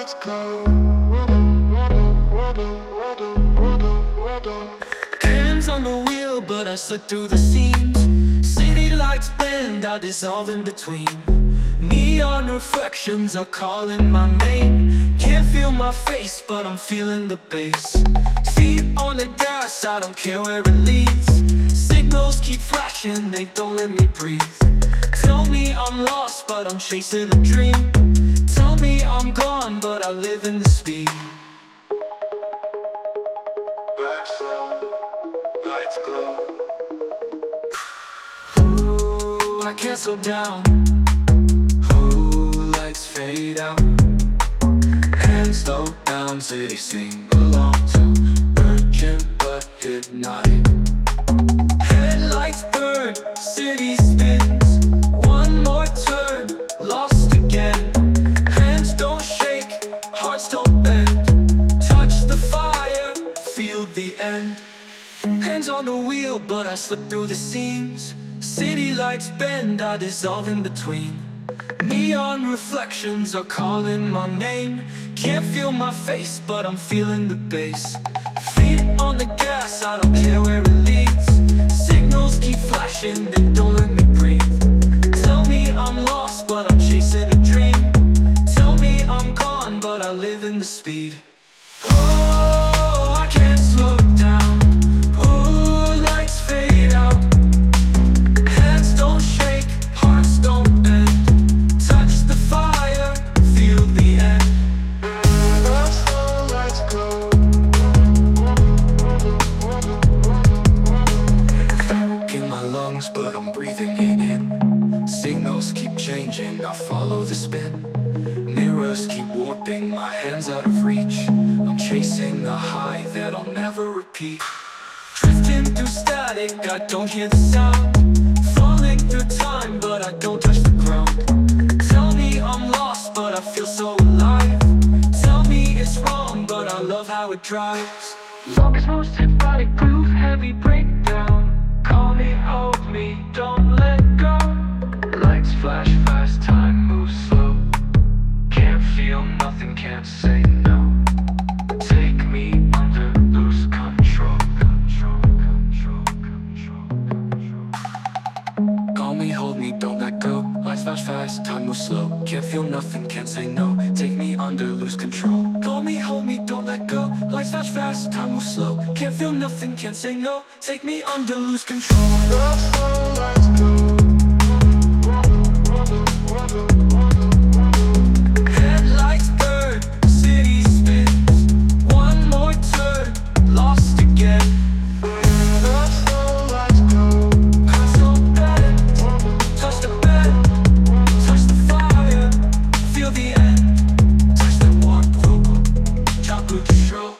lights glow. Hands on the wheel, but I slip through the seams. City lights bend, I dissolve in between. Neon reflections are calling my name. Can't feel my face, but I'm feeling the bass. Feet on the gas, I don't care where it leads. Signals keep flashing, they don't let me breathe. Tell me I'm lost, but I'm chasing a dream. Tell me I'm gone, but I live in the speed. Lights glow. Ooh, I can't slow down. Ooh, lights fade out. Hands slow down, city sing along to urgent but hypnotic. Headlights burn, city spins. One more turn, lost again. Hands don't shake, hearts don't bend. Touch the fire, feel the end. Hands on the wheel, but I slip through the seams. City lights bend, I dissolve in between. Neon reflections are calling my name. Can't feel my face, but I'm feeling the bass. Feet on the gas, I don't care where it leads. Signals keep flashing, they don't let me breathe. Tell me I'm lost, but I'm chasing a dream. Tell me I'm gone, but I live in the speed. Oh, I can't slow down. Ooh, lights fade out. Hands don't shake, hearts don't bend. Touch the fire, feel the end. That's how lights go. In my lungs, but I'm breathing it in. Signals keep changing, I follow the spin. Mirrors keep warping, my hands out of reach. I'm chasing a high that I'll never repeat. Drifting through static, I don't hear the sound. Falling through time, but I don't touch the ground. Tell me I'm lost, but I feel so alive. Tell me it's wrong, but I love how it drives. Longest most hypnotic groove, heavy breakdown. Call me, hold me, don't let go. Lights flash fast, time moves slow. Can't feel nothing, can't say no. Take me under, lose control. Call me, hold me, don't let go. Lights flash fast, time moves slow. Can't feel nothing, can't say no. Take me under, lose control. Call me, hold me, don't let go. Lights flash fast, time moves slow. Can't feel nothing, can't say no. Take me under, lose control. That's how lights go. Headlights burn, city spins. One more turn, lost again. That's how lights go. Hearts don't bend. Touch the bed, touch the fire, feel the end. Touch the warm vocal, jump with control.